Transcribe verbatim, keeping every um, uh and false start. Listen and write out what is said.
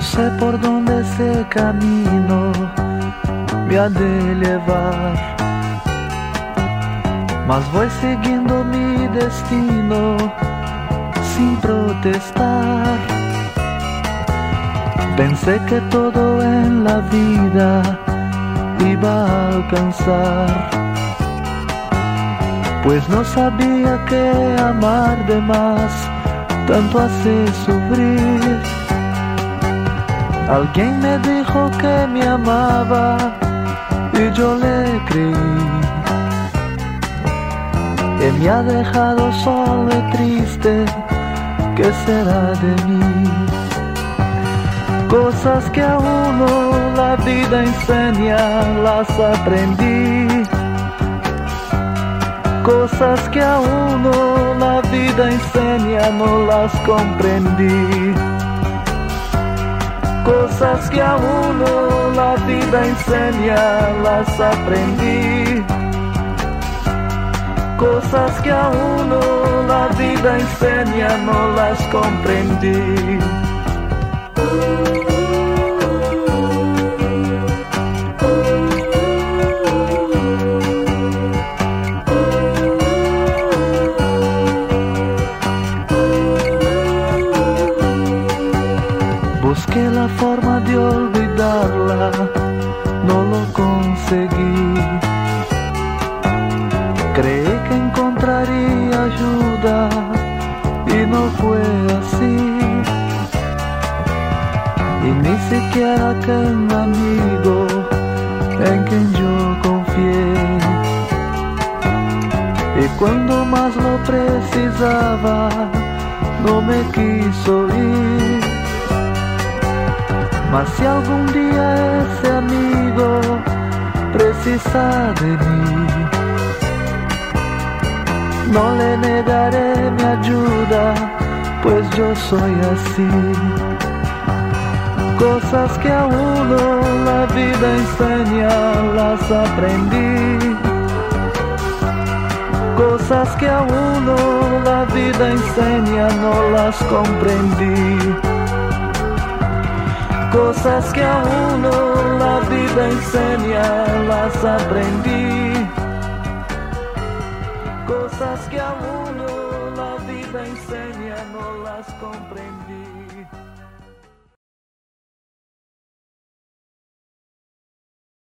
sé por dónde ese camino me ha de llevar, mas voy siguiendo mi destino sin protestar. Pensé que todo en la vida iba a alcanzar, pues no sabía que amar de más tanto hace sufrir. Alguien me dijo que me amaba y yo le creí, y me ha dejado solo y triste. ¿Qué será de mí? Cosas que a uno la vida enseña, las aprendí. Cosas que a uno la vida enseña, no las comprendí. Cosas que a uno la vida enseña, las aprendí. Cosas que a uno la vida enseña, no las comprendí. Busqué la forma de olvidarla, no lo conseguí. Creí que encontraría ayuda y no fue así. Y ni siquiera aquel amigo en quien yo confié, y cuando más lo precisaba no me quiso ir. Mas si algún día ese amigo precisa de mí, no le negaré mi ayuda, pues yo soy así. Cosas que a uno la vida enseña, las aprendí. Cosas que a uno la vida enseña, no las comprendí. Cosas que a uno la vida enseña, las aprendí. Cosas que a uno la vida enseña, no las comprendí.